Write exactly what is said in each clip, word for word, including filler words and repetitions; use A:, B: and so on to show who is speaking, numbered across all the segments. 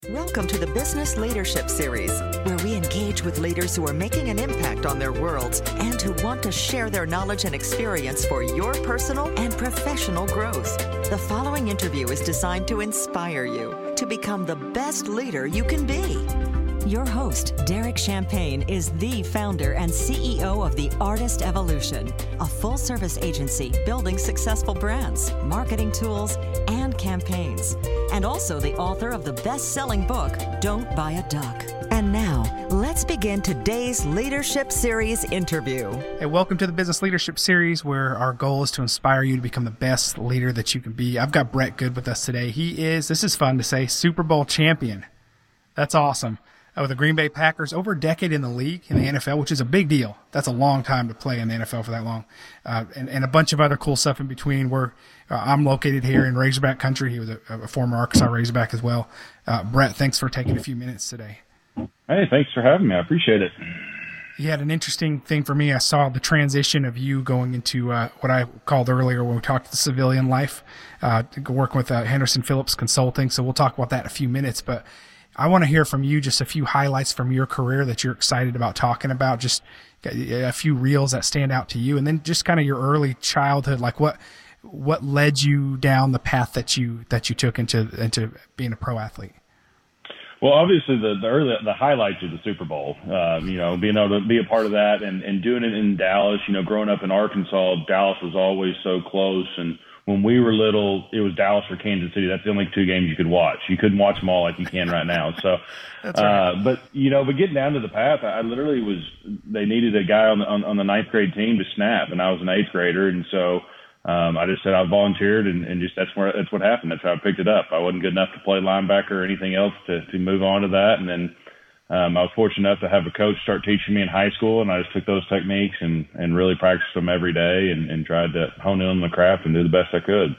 A: Welcome to the Business Leadership Series, where we engage with leaders who are making an impact on their worlds and who want to share their knowledge and experience for your personal and professional growth. The following interview is designed to inspire you to become the best leader you can be. Your host, Derek Champagne, is the founder and C E O of The Artist Evolution, a full-service agency building successful brands, marketing tools, and campaigns, and also the author of the best-selling book, Don't Buy a Duck. And now, let's begin today's Leadership Series interview.
B: Hey, welcome to the Business Leadership Series, where our goal is to inspire you to become the best leader that you can be. I've got Brett Good with us today. He is, this is fun to say, Super Bowl champion. That's awesome. Uh, with the Green Bay Packers, over a decade in the league, in the N F L, which is a big deal. That's a long time to play in the N F L for that long. Uh, and, and a bunch of other cool stuff in between where uh, I'm located here in Razorback country. He was a, a former Arkansas Razorback as well. Uh, Brett, thanks for taking a few minutes today.
C: Hey, thanks for having me. I appreciate it.
B: You had an interesting thing for me. I saw the transition of you going into uh, what I called earlier when we talked the civilian life, uh, working with uh, Henderson Phillips Consulting. So we'll talk about that in a few minutes. But I want to hear from you just a few highlights from your career that you're excited about talking about, just a few reels that stand out to you, and then just kind of your early childhood, like what what led you down the path that you that you took into into being a pro athlete.
C: Well, obviously the the, early, the highlights of the Super Bowl, um, you know, being able to be a part of that and, and doing it in Dallas. You know, growing up in Arkansas, Dallas was always so close, and when we were little, it was Dallas or Kansas City. That's the only two games you could watch. You couldn't watch them all like you can right now. So,
B: That's right.
C: uh, but you know, but getting down to the path, I literally was. They needed a guy on the on, on the ninth grade team to snap, and I was an eighth grader, and so um, I just said I volunteered, and, and just that's where that's what happened. That's how I picked it up. I wasn't good enough to play linebacker or anything else to to move on to that, and then. Um, I was fortunate enough to have a coach start teaching me in high school, and I just took those techniques and, and really practiced them every day and, and tried to hone in on the craft and do the best I could.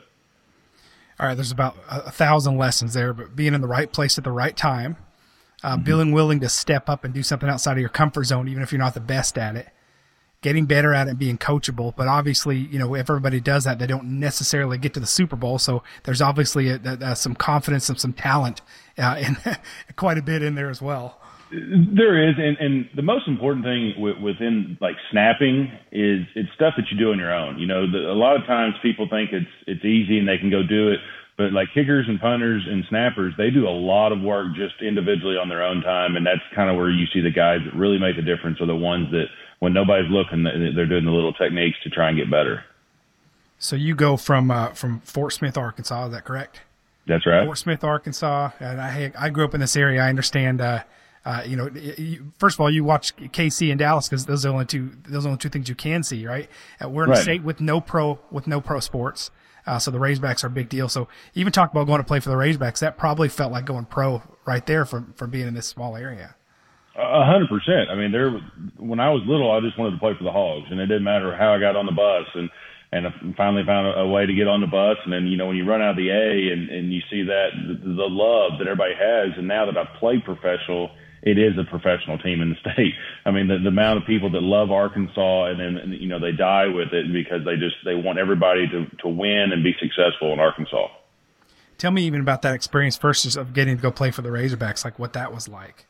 B: All right, there's about a thousand lessons there, but being in the right place at the right time, uh, mm-hmm. being willing to step up and do something outside of your comfort zone, even if you're not the best at it, getting better at it and being coachable. But obviously, you know, if everybody does that, they don't necessarily get to the Super Bowl. So there's obviously a, a, a, some confidence and some talent uh, and quite a bit in there as well.
C: There is, and, and the most important thing w- within like snapping is it's stuff that you do on your own. You know, the, a lot of times people think it's it's easy and they can go do it, but like kickers and punters and snappers, they do a lot of work just individually on their own time, and that's kind of where you see the guys that really make a difference are the ones that when nobody's looking, they're doing the little techniques to try and get better.
B: So you go from uh, from Fort Smith, Arkansas, is that correct?
C: That's right.
B: Fort Smith, Arkansas, and I I grew up in this area. I understand. Uh, Uh, you know, you, first of all, you watch K C and Dallas because those are the only two, those are the only two things you can see, right? Uh, we're in
C: right.
B: a state with no pro, with no pro sports. Uh, so the Razorbacks are a big deal. So even talk about going to play for the Razorbacks, that probably felt like going pro right there from, from being in this small area.
C: A hundred percent. I mean, there, when I was little, I just wanted to play for the Hogs, and it didn't matter how I got on the bus, and, and I finally found a, a way to get on the bus. And then, you know, when you run out of the A and, and you see that, the, the love that everybody has. And now that I've played professional, it is a professional team in the state. I mean, the, the amount of people that love Arkansas and then, you know, they die with it because they just, they want everybody to, to win and be successful in Arkansas.
B: Tell me even about that experience first of getting to go play for the Razorbacks, like what that was like.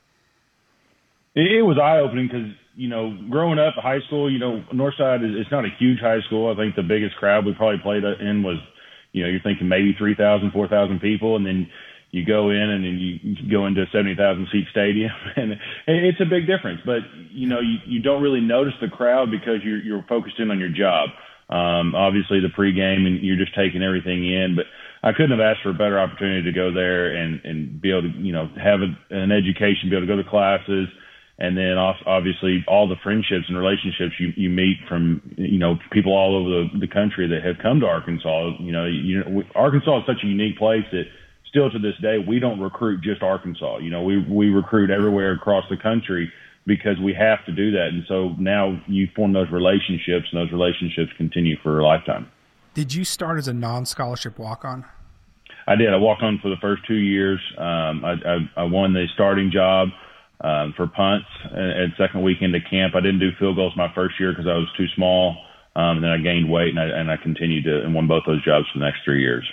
C: It, it was eye-opening because, you know, growing up high school, you know, Northside is, it's not a huge high school. I think the biggest crowd we probably played in was, you know, you're thinking maybe three thousand, four thousand people. And then you go in and then you go into a seventy thousand seat stadium, and it's a big difference. But, you know, you, you don't really notice the crowd because you're, you're focused in on your job. Um, obviously the pregame and you're just taking everything in, but I couldn't have asked for a better opportunity to go there and, and be able to, you know, have a, an education, be able to go to classes. And then obviously all the friendships and relationships you, you meet from, you know, people all over the, the country that have come to Arkansas. You know, you know, Arkansas is such a unique place that still to this day, we don't recruit just Arkansas. You know, we, we recruit everywhere across the country because we have to do that. And so now you form those relationships, and those relationships continue for a lifetime.
B: Did you start as a non-scholarship walk-on?
C: I did. I walked on for the first two years. Um, I, I, I won the starting job um, for punts at second weekend of camp. I didn't do field goals my first year because I was too small. Um, and then I gained weight, and I, and I continued to and won both those jobs for the next three years.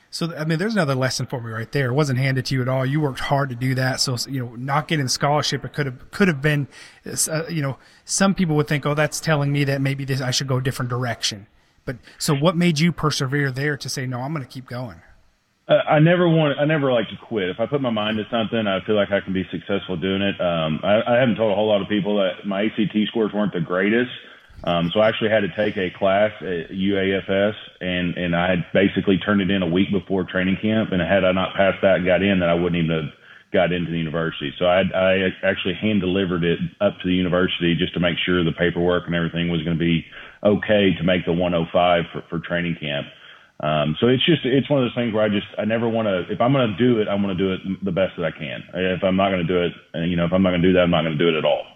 B: So, I mean, there's another lesson for me right there. It wasn't handed to you at all. You worked hard to do that. So, you know, not getting the scholarship, it could have, could have been, uh, you know, some people would think, oh, that's telling me that maybe this, I should go a different direction. But so what made you persevere there to say, no, I'm going to keep going?
C: Uh, I never want, I never like to quit. If I put my mind to something, I feel like I can be successful doing it. Um, I, I haven't told a whole lot of people that my A C T scores weren't the greatest. Um, so I actually had to take a class at U A F S, and, and I had basically turned it in a week before training camp. And had I not passed that and got in, then I wouldn't even have got into the university. So I, I actually hand delivered it up to the university just to make sure the paperwork and everything was going to be okay to make the one oh five for, for training camp. Um, so it's just, it's one of those things where I just, I never want to, if I'm going to do it, I'm going to do it the best that I can. If I'm not going to do it, you know, if I'm not going to do that, I'm not going to do it at all.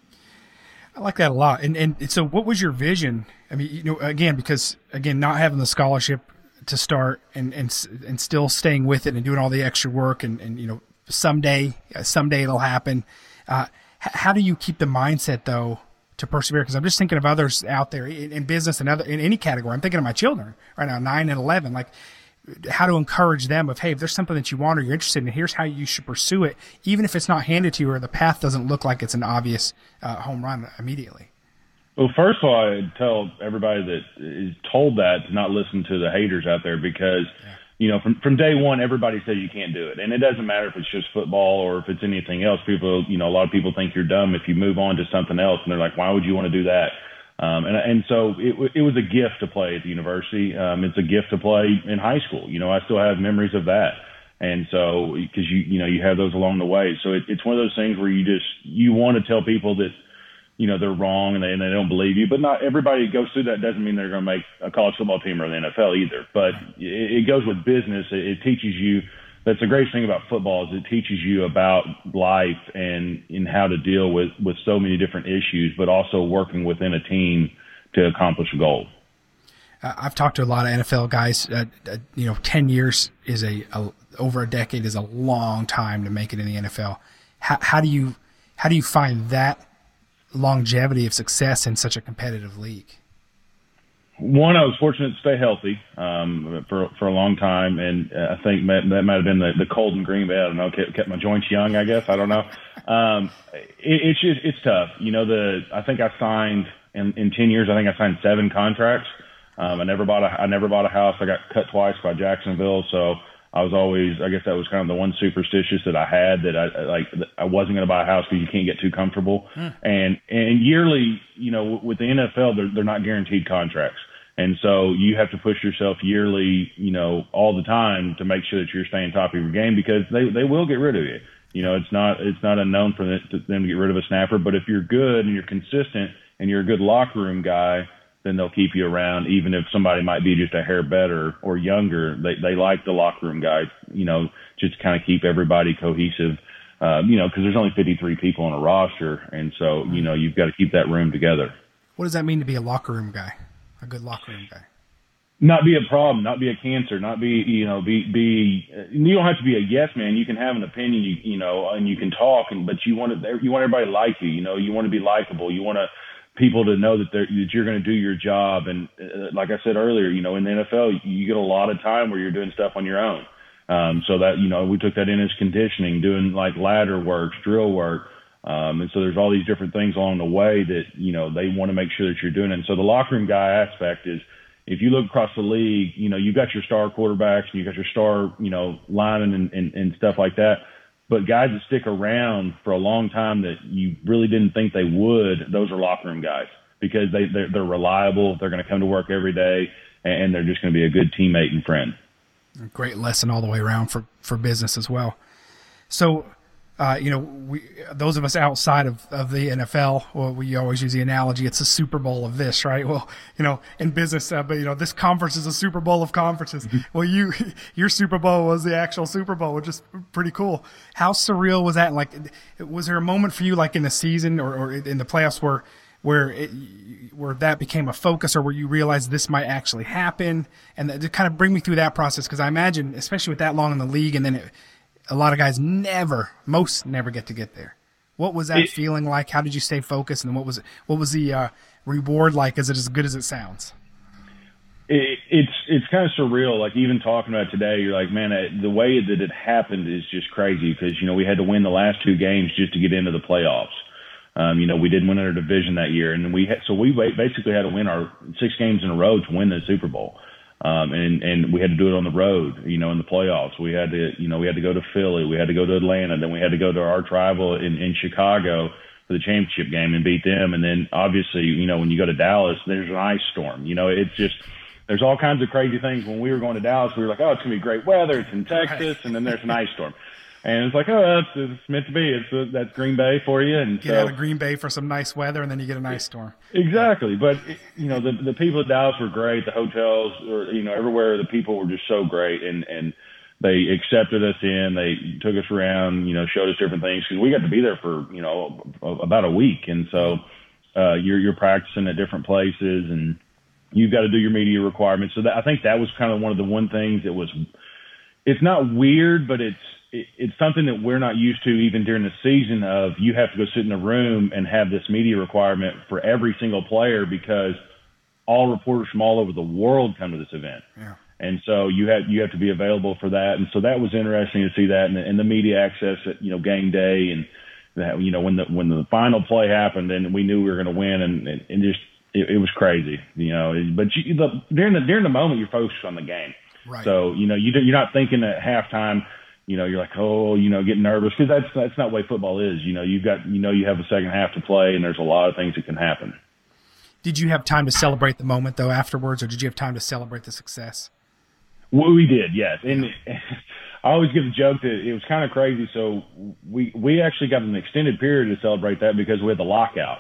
B: I like that a lot. And and so what was your vision? I mean, you know, again, because again, not having the scholarship to start and, and, and still staying with it and doing all the extra work and, and, you know, someday, someday it'll happen. Uh, how do you keep the mindset though to persevere? Because I'm just thinking of others out there in, in business and other, in any category. I'm thinking of my children right now, nine and eleven, like how to encourage them of, hey, if there's something that you want or you're interested in, here's how you should pursue it, even if it's not handed to you or the path doesn't look like it's an obvious uh, home run immediately.
C: Well, first of all, I'd tell everybody that is told that to not listen to the haters out there because, yeah. you know, from, from day one, everybody says you can't do it. And it doesn't matter if it's just football or if it's anything else. People, you know, a lot of people think you're dumb if you move on to something else. And they're like, why would you want to do that? Um, and, and so it, it was a gift to play at the university. Um, it's a gift to play in high school. You know, I still have memories of that. And so, because you, you know, you have those along the way. So it, it's one of those things where you just, you want to tell people that, you know, they're wrong and they, and they don't believe you, but not everybody goes through that. Doesn't mean they're going to make a college football team or the N F L either. But it, it goes with business. It, it teaches you. That's the greatest thing about football is it teaches you about life and in how to deal with, with so many different issues, but also working within a team to accomplish a goal.
B: Uh, I've talked to a lot of N F L guys. Uh, uh, you know, ten years is a, a over a decade is a long time to make it in the N F L. How, how do you how do you find that longevity of success in such a competitive league?
C: One, I was fortunate to stay healthy um, for for a long time, and I think that, that might have been the, the cold in Green Bay. I don't know, kept, kept my joints young, I guess. I don't know. Um, it, it's just it's tough. You know, the I think I signed in, in ten years. I think I signed seven contracts. Um, I never bought a I never bought a house. I got cut twice by Jacksonville, so I was always, I guess that was kind of the one superstitious that I had, that I like, I wasn't going to buy a house because you can't get too comfortable. Hmm. And, and yearly, you know, with the N F L, they're, they're not guaranteed contracts. And so you have to push yourself yearly, you know, all the time to make sure that you're staying top of your game because they, they will get rid of you. You know, it's not, it's not unknown for them to get rid of a snapper, but if you're good and you're consistent and you're a good locker room guy, then they'll keep you around, even if somebody might be just a hair better or younger. They they like the locker room guys, you know, just to kind of keep everybody cohesive, uh, you know, because there's only fifty-three people on a roster. And so, you know, you've got to keep that room together.
B: What does that mean to be a locker room guy, a good locker room guy?
C: Not be a problem, not be a cancer, not be, you know, be, be, you don't have to be a yes man. You can have an opinion, you, you know, and you can talk, and, but you want to, you want everybody to like you, you know, you want to be likable. You want to, people to know that they're, that you're going to do your job. And uh, like I said earlier, you know, in the N F L, you get a lot of time where you're doing stuff on your own. Um, so that, you know, we took that in as conditioning, doing like ladder work, drill work. Um, and so there's all these different things along the way that, you know, they want to make sure that you're doing it. And so the locker room guy aspect is, if you look across the league, you know, you got your star quarterbacks and you got your star, you know, linemen and, and, and stuff like that. But guys that stick around for a long time that you really didn't think they would, those are locker room guys because they, they're, they're reliable. They're going to come to work every day, and they're just going to be a good teammate and friend.
B: A great lesson all the way around for, for business as well. So, uh, you know, we those of us outside of, of the N F L, well, we always use the analogy, it's a Super Bowl of this, right? Well, you know, in business, uh, but, you know, this conference is a Super Bowl of conferences. Mm-hmm. Well, you your Super Bowl was the actual Super Bowl, which is pretty cool. How surreal was that? Like, was there a moment for you, like in the season or, or in the playoffs where where it, where that became a focus, or where you realized this might actually happen? And to kind of bring me through that process, because I imagine, especially with that long in the league, and then it, a lot of guys never, most never get to get there. What was that it, feeling like? How did you stay focused? And what was it, what was the uh, reward like? Is it as good as it sounds?
C: it, it's it's kind of surreal. Like even talking about it today, you're like, man, the way that it happened is just crazy because you know we had to win the last two games just to get into the playoffs. Um, you know, we didn't win our division that year, and we had, so we basically had to win our six games in a row to win the Super Bowl. Um, and, and we had to do it on the road, you know, in the playoffs. We had to, you know, we had to go to Philly, we had to go to Atlanta, then we had to go to our rival in, in Chicago for the championship game and beat them. And then obviously, you know, when you go to Dallas, there's an ice storm. You know, it's just, there's all kinds of crazy things. When we were going to Dallas, we were like, oh, it's going to be great weather. It's in Texas. And then there's an ice storm. And it's like, oh, that's it's meant to be. It's uh, that's Green Bay for you. And
B: get
C: so,
B: out of Green Bay for some nice weather, and then you get an ice storm.
C: Exactly. But, you know, the the people at Dallas were great. The hotels, or, you know, everywhere, the people were just so great. And, and they accepted us in. They took us around, you know, showed us different things. Because we got to be there for, you know, about a week. And so uh, you're, you're practicing at different places, and you've got to do your media requirements. So that, I think that was kind of one of the one things that was – it's not weird, but it's, it's something that we're not used to even during the season of you have to go sit in a room and have this media requirement for every single player because all reporters from all over the world come to this event.
B: Yeah.
C: And so you have, you have to be available for that. And so that was interesting to see that and the, and the media access at, you know, game day and that, you know, when the, when the final play happened and we knew we were going to win and, and, and just, it, it was crazy, you know, but you, the, during the, during the moment you're focused on the game.
B: Right.
C: So, you know, you, you're not thinking at halftime, you know, you're like, oh, you know, getting nervous because that's that's not the way football is. You know, you've got, you know, you have a second half to play, and there's a lot of things that can happen.
B: Did you have time to celebrate the moment though afterwards, or did you have time to celebrate the success?
C: Well, we did, yes. And I always give the joke that it was kind of crazy. So we we actually got an extended period to celebrate that because we had the lockout.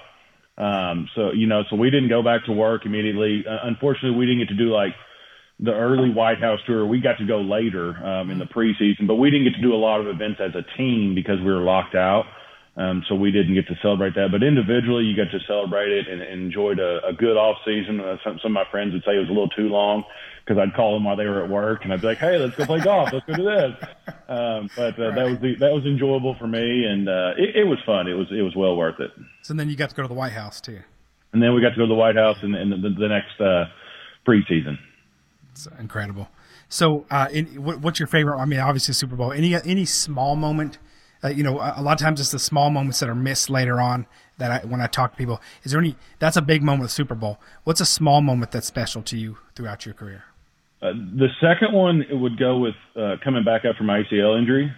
C: Um, so you know, so we didn't go back to work immediately. Uh, unfortunately, we didn't get to do like the early White House tour. We got to go later um, in the preseason, but we didn't get to do a lot of events as a team because we were locked out. Um, so we didn't get to celebrate that. But individually, you got to celebrate it and, and enjoyed a, a good off season. Uh, some, some of my friends would say it was a little too long because I'd call them while they were at work, and I'd be like, "Hey, let's go play golf. Let's go do this." Um, but uh,
B: right.
C: that was the, that was enjoyable for me, and uh, it, it was fun. It was it was well worth it.
B: So then you got to go to the White House too.
C: And then we got to go to the White House in, in the, the next uh, preseason.
B: It's incredible. So, uh, in, what, what's your favorite? I mean, obviously Super Bowl. Any any small moment? Uh, you know, a, a lot of times it's the small moments that are missed later on. That I, when I talk to people, is there any? That's a big moment of Super Bowl. What's a small moment that's special to you throughout your career?
C: Uh, the second one it would go with uh, coming back after my A C L injury.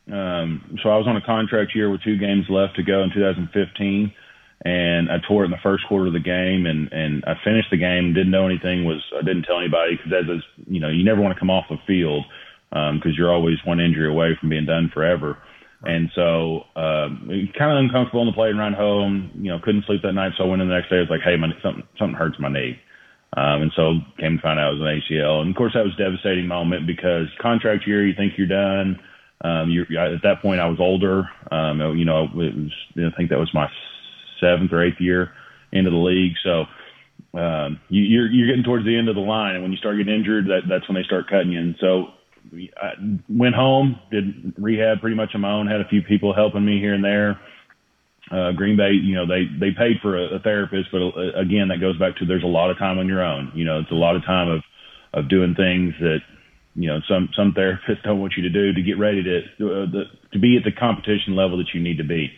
C: Um, so I was on a contract year with two games left to go in two thousand fifteen. And I tore it in the first quarter of the game, and, and I finished the game, didn't know anything, was I didn't tell anybody because that is, you know, you never want to come off the field because um, you're always one injury away from being done forever. Right. And so um, kind of uncomfortable on the plane ride home, you know, couldn't sleep that night. So I went in the next day, I was like, hey, my, something, something hurts my knee. Um, and so came to find out it was an A C L. And, of course, that was a devastating moment because contract year, you think you're done. Um, you're, at that point, I was older. Um, you know, it was, I think that was my seventh or eighth year into the league. So um, you, you're you're getting towards the end of the line, and when you start getting injured, that that's when they start cutting you. And so I went home, did rehab pretty much on my own, had a few people helping me here and there. Uh, Green Bay, you know, they, they paid for a, a therapist, but uh, again, that goes back to there's a lot of time on your own. You know, it's a lot of time of, of doing things that, you know, some, some therapists don't want you to do to get ready to, uh, the, to be at the competition level that you need to be.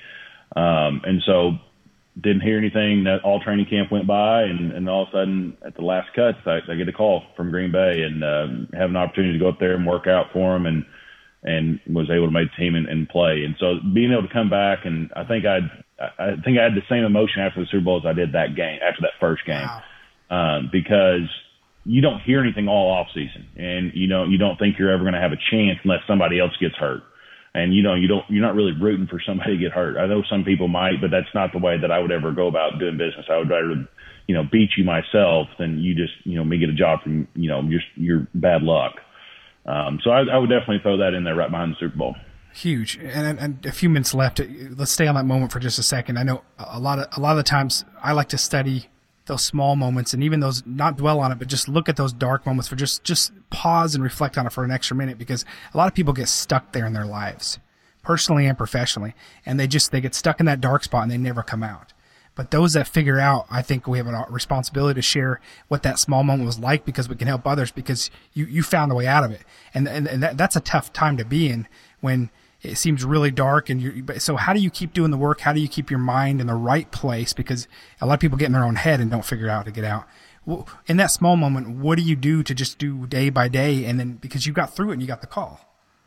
C: Um, and so, didn't hear anything. That all training camp went by, and, and all of a sudden, at the last cuts, I, I get a call from Green Bay and um, have an opportunity to go up there and work out for them, and and was able to make the team and, and play. And so, being able to come back, and I think I'd, I think I had the same emotion after the Super Bowl as I did that game, after that first game, wow. um, because you don't hear anything all off season, and you know you don't think you're ever going to have a chance unless somebody else gets hurt. And, you know, you don't, you're not really rooting for somebody to get hurt. I know some people might, but that's not the way that I would ever go about doing business. I would rather, you know, beat you myself than you just, you know, me get a job from, you know, just your bad luck. Um, so I, I would definitely throw that in there right behind the Super Bowl.
B: Huge. And, and a few minutes left. Let's stay on that moment for just a second. I know a lot of, a lot of the times I like to study those small moments and even those, not dwell on it, but just look at those dark moments for just, just pause and reflect on it for an extra minute, because a lot of people get stuck there in their lives, personally and professionally. And they just, they get stuck in that dark spot and they never come out. But those that figure out, I think we have a responsibility to share what that small moment was like, because we can help others, because you, you found a way out of it. And, and, and that, that's a tough time to be in when it seems really dark. And you, so how do you keep doing the work? How do you keep your mind in the right place? Because a lot of people get in their own head and don't figure out how to get out. Well, in that small moment, what do you do to just do day by day? And then, because you got through it and you got the call.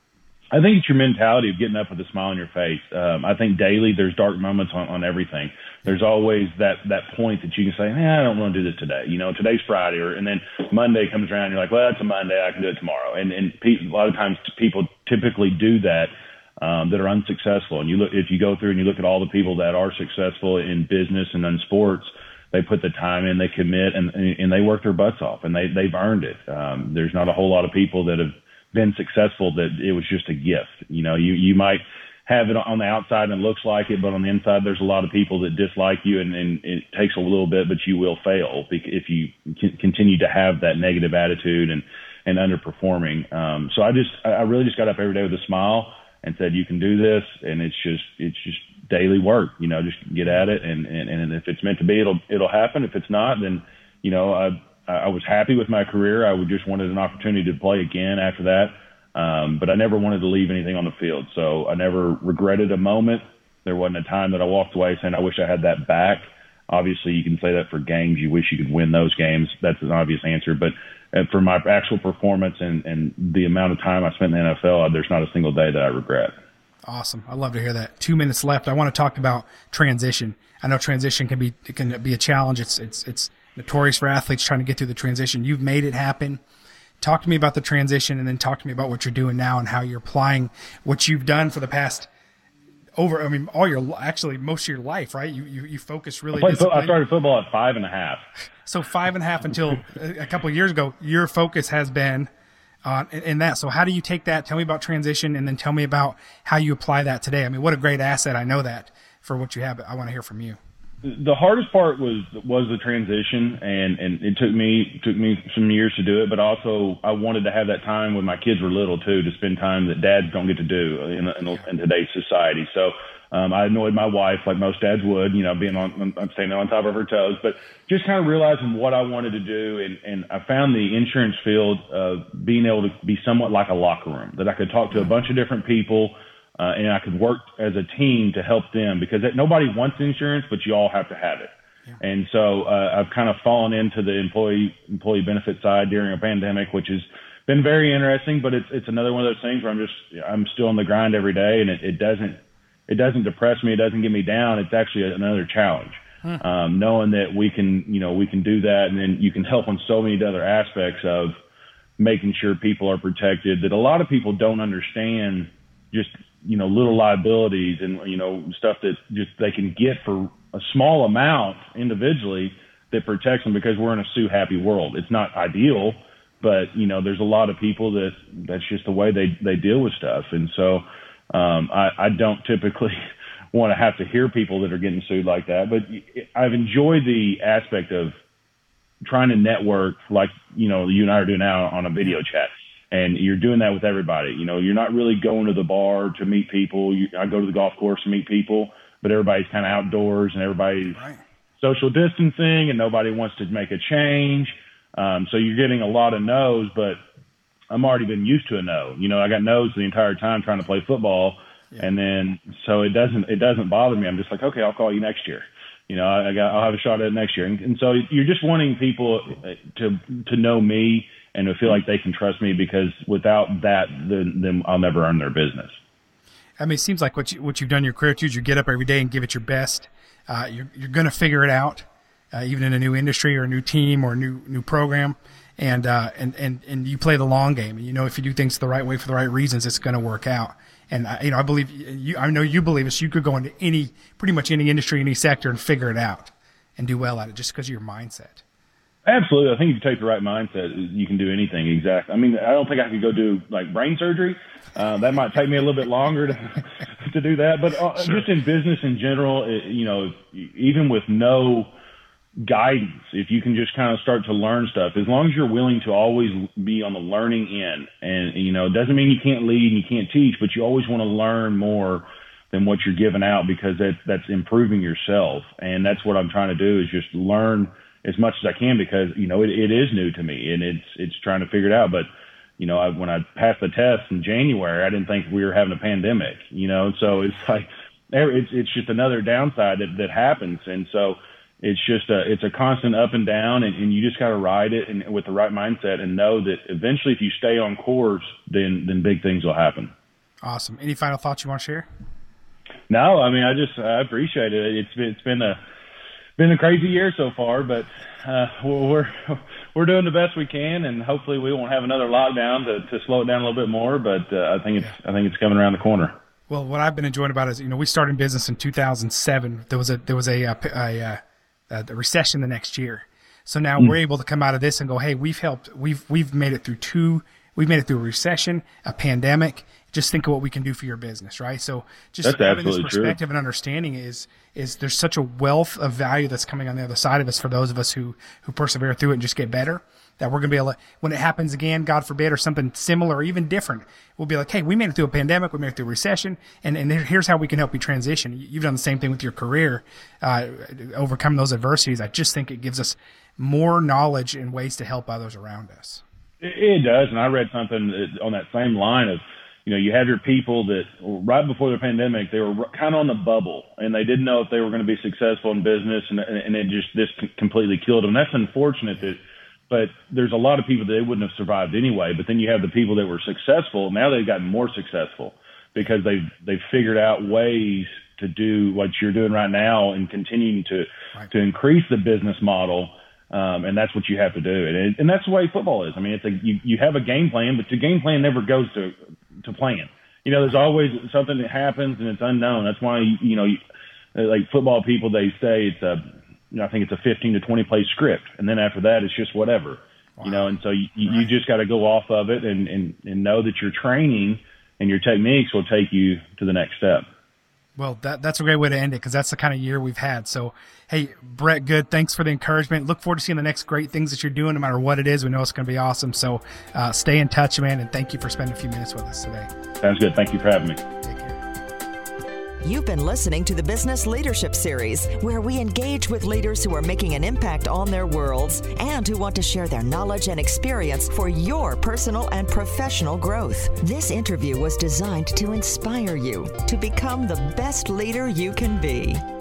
C: I think it's your mentality of getting up with a smile on your face. Um, I think daily there's dark moments on, on everything. There's always that, that point that you can say, hey, I don't want to do this today. You know, today's Friday, or, and then Monday comes around, and you're like, well, it's a Monday, I can do it tomorrow. And, and pe- a lot of times people typically do that, um, that are unsuccessful. And you look, if you go through and you look at all the people that are successful in business and in sports, they put the time in, they commit, and, and they work their butts off, and they, they've earned it. Um, there's not a whole lot of people that have been successful that it was just a gift. You know, you, you might have it on the outside and it looks like it, but on the inside, there's a lot of people that dislike you, and, and it takes a little bit, but you will fail if you continue to have that negative attitude and, and underperforming. Um, so I just, I really just got up every day with a smile and said, you can do this. And it's just, it's just daily work, you know, just get at it. And, and, and if it's meant to be, it'll, it'll happen. If it's not, then, you know, I, I was happy with my career. I would just wanted an opportunity to play again after that. Um, but I never wanted to leave anything on the field. So I never regretted a moment. There wasn't a time that I walked away saying, I wish I had that back. Obviously, you can say that for games. You wish you could win those games. That's an obvious answer. But uh, for my actual performance and, and the amount of time I spent in the N F L, there's not a single day that I regret.
B: Awesome. I love to hear that. Two minutes left. I want to talk about transition. I know transition can be, it can be a challenge. It's, it's, it's notorious for athletes trying to get through the transition. You've made it happen. Talk to me about the transition, and then talk to me about what you're doing now and how you're applying what you've done for the past over, I mean, all your, actually most of your life, right? You, you, you focus really.
C: I, played, I started football at five and a half.
B: So five and a half until a couple of years ago, your focus has been on in, in that. So how do you take that? Tell me about transition, and then tell me about how you apply that today. I mean, what a great asset. I know that for what you have, but I want to hear from you.
C: The hardest part was was the transition, and, and it took me took me some years to do it. But also, I wanted to have that time when my kids were little too, to spend time that dads don't get to do in, in, in today's society. So um, I annoyed my wife like most dads would, you know, being on, I'm staying on top of her toes. But just kind of realizing what I wanted to do, and, and I found the insurance field of being able to be somewhat like a locker room, that I could talk to a bunch of different people. Uh, and I could work as a team to help them, because nobody wants insurance, but you all have to have it. Yeah. And so uh, I've kind of fallen into the employee employee benefit side during a pandemic, which has been very interesting. But it's it's another one of those things where I'm just I'm still on the grind every day, and it, it doesn't it doesn't depress me, it doesn't get me down. It's actually another challenge, hmm. um, knowing that we can you know we can do that, and then you can help on so many other aspects of making sure people are protected that a lot of people don't understand. Just you know, little liabilities and, you know, stuff that just they can get for a small amount individually that protects them, because we're in a sue happy world. It's not ideal, but, you know, there's a lot of people that that's just the way they, they deal with stuff. And so um, I, I don't typically want to have to hear people that are getting sued like that, but I've enjoyed the aspect of trying to network like, you know, you and I are doing now on a video chat. And you're doing that with everybody. You know, you're not really going to the bar to meet people. You, I go to the golf course to meet people, but everybody's kind of outdoors and everybody's right. social distancing, and nobody wants to make a change. Um, so you're getting a lot of no's, but I'm already been used to a no. You know, I got no's the entire time trying to play football. Yeah. And then, so it doesn't, it doesn't bother me. I'm just like, okay, I'll call you next year. You know, I, I got, I'll have a shot at it next year. And, and so you're just wanting people to, to know me and to feel like they can trust me, because without that, then, then I'll never earn their business.
B: I mean, it seems like what you, what you've done in your career too is you get up every day and give it your best. Uh, you're, you're going to figure it out, uh, even in a new industry or a new team or a new, new program. And, uh, and, and, and you play the long game. And, you know, if you do things the right way for the right reasons, it's going to work out. And, uh, you know, I believe you, I know you believe this. You could go into any, pretty much any industry, any sector, and figure it out and do well at it just because of your mindset.
C: Absolutely. I think if you take the right mindset, you can do anything. Exactly. I mean, I don't think I could go do like brain surgery. Uh, that might take me a little bit longer to, to do that. But uh, sure. Just in business in general, it, you know, even with no guidance, if you can just kind of start to learn stuff, as long as you're willing to always be on the learning end, and, you know, it doesn't mean you can't lead and you can't teach, but you always want to learn more than what you're giving out, because that's, that's improving yourself. And that's what I'm trying to do, is just learn as much as I can, because, you know, it, it is new to me, and it's, it's trying to figure it out. But, you know, I, when I passed the test in January, I didn't think we were having a pandemic, you know, so it's like, it's, it's just another downside that, that happens. And so it's just a, it's a constant up and down, and, and you just got to ride it and with the right mindset, and know that eventually if you stay on course, then, then big things will happen.
B: Awesome. Any final thoughts you want to share?
C: No, I mean, I just, I appreciate it. It's been, it's been a, been a crazy year so far, but uh, we're we're doing the best we can, and hopefully we won't have another lockdown to, to slow it down a little bit more. But uh, I think it's yeah. I think it's coming around the corner.
B: Well, what I've been enjoying about it is, you know, we started in business in two thousand seven. There was a there was a a, a, a, a recession the next year, so now mm. we're able to come out of this and go, hey, we've helped, we've we've made it through two, we've made it through a recession, a pandemic. Just think of what we can do for your business, right? So just
C: that's
B: having this perspective
C: true.
B: and understanding is is there's such a wealth of value that's coming on the other side of us for those of us who who persevere through it and just get better, that we're going to be able to, when it happens again, God forbid, or something similar or even different, we'll be like, hey, we made it through a pandemic, we made it through a recession, and, and here's how we can help you transition. You've done the same thing with your career, uh, overcoming those adversities. I just think it gives us more knowledge and ways to help others around us.
C: It, it does, and I read something on that same line of, you know, you have your people that right before the pandemic, they were kind of on the bubble, and they didn't know if they were going to be successful in business, and, and it just, this completely killed them. That's unfortunate, that, but there's a lot of people that they wouldn't have survived anyway. But then you have the people that were successful. Now they've gotten more successful because they've, they've figured out ways to do what you're doing right now and continuing to, right. to increase the business model. Um, and that's what you have to do. And, and that's the way football is. I mean, it's a, you, you have a game plan, but your game plan never goes to, to plan. You know, there's always something that happens and it's unknown. That's why, you, you know, you, like football people, they say it's a, you know, I think it's a fifteen to twenty play script. And then after that, it's just whatever, wow. you know, and so you, right. you just got to go off of it and, and, and know that your training and your techniques will take you to the next step.
B: Well, that that's a great way to end it, because that's the kind of year we've had. So, hey, Brett Goode, thanks for the encouragement. Look forward to seeing the next great things that you're doing, no matter what it is. We know it's going to be awesome. So uh, stay in touch, man, and thank you for spending a few minutes with us today.
C: Sounds good. Thank you for having me.
B: Take care.
A: You've been listening to the Business Leadership Series, where we engage with leaders who are making an impact on their worlds and who want to share their knowledge and experience for your personal and professional growth. This interview was designed to inspire you to become the best leader you can be.